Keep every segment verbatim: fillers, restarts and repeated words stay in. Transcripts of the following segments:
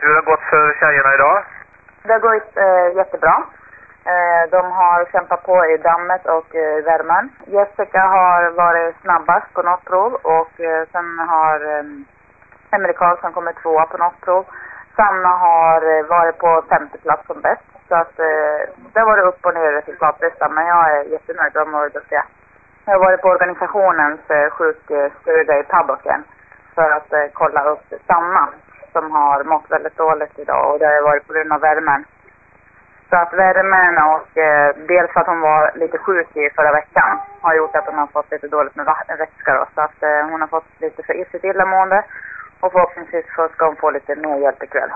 Hur har det gått för tjejerna idag? Det har gått eh, jättebra. Eh, de har kämpat på i dammet och eh, värmen. Jessica har varit snabbast på något prov och eh, sen har eh, Emelie Karlsson kommit tvåa på något prov. Sanna har eh, varit på femte plats som bäst. Så att eh, det har varit upp och ner resultatlistan, men jag är jättenöjd. De har varit duktiga. Jag har varit på organisationens eh, sjukstudie i Paddocken för att eh, kolla upp Sanna som har mått väldigt dåligt idag, och det har varit på grund av värmen. Så att värmen och eh, dels för att hon var lite sjuk i förra veckan har gjort att hon har fått lite dåligt med vätska. Så att eh, hon har fått lite för sitt illamående, och förhoppningsvis så ska hon få lite mer hjälp ikväll.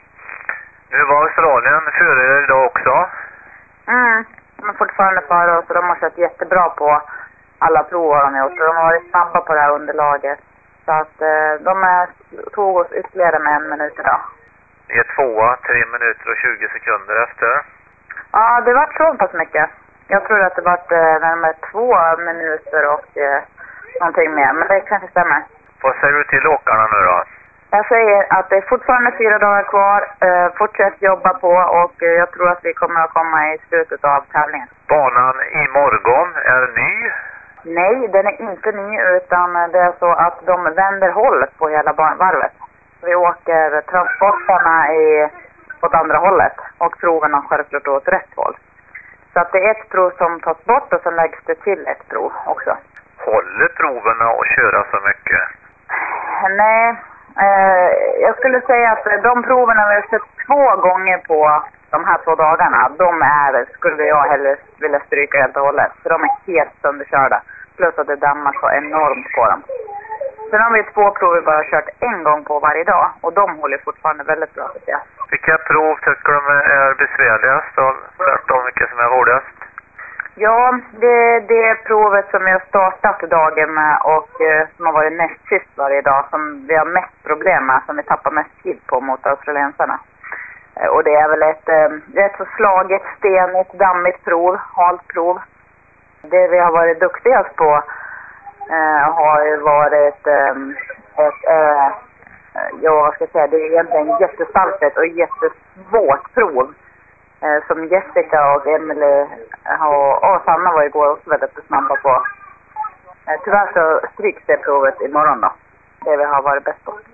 Nu var Australien före er idag också? Mm, de är fortfarande före oss, och de har kört jättebra på alla prov de har gjort. Så de har varit snabba på det här underlaget. Så att eh, de är, tog oss ytterligare med en minut idag. Det är tvåa, tre minuter och tjugo sekunder efter. Ja, det var så pass mycket. Jag tror att det var eh, närmare två minuter och eh, någonting mer. Men det kanske stämmer. Vad säger du till åkarna nu då? Jag säger att det är fortfarande fyra dagar kvar. Eh, fortsätt jobba på, och eh, jag tror att vi kommer att komma i slutet av tävlingen. Banan imorgon är ny? Nej, den är inte ny, utan det är så att de vänder håll på hela varvet. Vi åker transporterna i, åt andra hållet, och proverna självklart åt rätt håll. Så att det är ett prov som tas bort, och sen läggs det till ett prov också. Håller proverna att köra så mycket? Nej, eh, jag skulle säga att de proverna vi har sett två gånger på de här två dagarna, de är, skulle jag hellre vilja stryka helt och hållet. För de är helt sönderkörda. Plus att det dammar så enormt på dem. Sen har vi två prov vi bara kört en gång på varje dag, och de håller fortfarande väldigt bra, tycker jag. Vilka prov tycker de är besvärligast och tvärtom vilka som är hårdast? Ja, det, det är provet som jag startat dagen med, och eh, som har varit näst sist varje dag, som vi har mest problem med, som vi tappar mest tid på mot australiensarna. Eh, och det är väl ett eh, rätt så slaget, stenigt, dammigt prov, halt prov. Det vi har varit duktigast på eh, har ju varit eh, ett, eh, ja vad ska jag säga, det är egentligen jättestarkt och jättesvårt prov. Eh, som Jessica och Emelie och, och Sanna var igår också väldigt snabba på. Eh, tyvärr så stryks det provet imorgon då. Det vi har varit bäst på.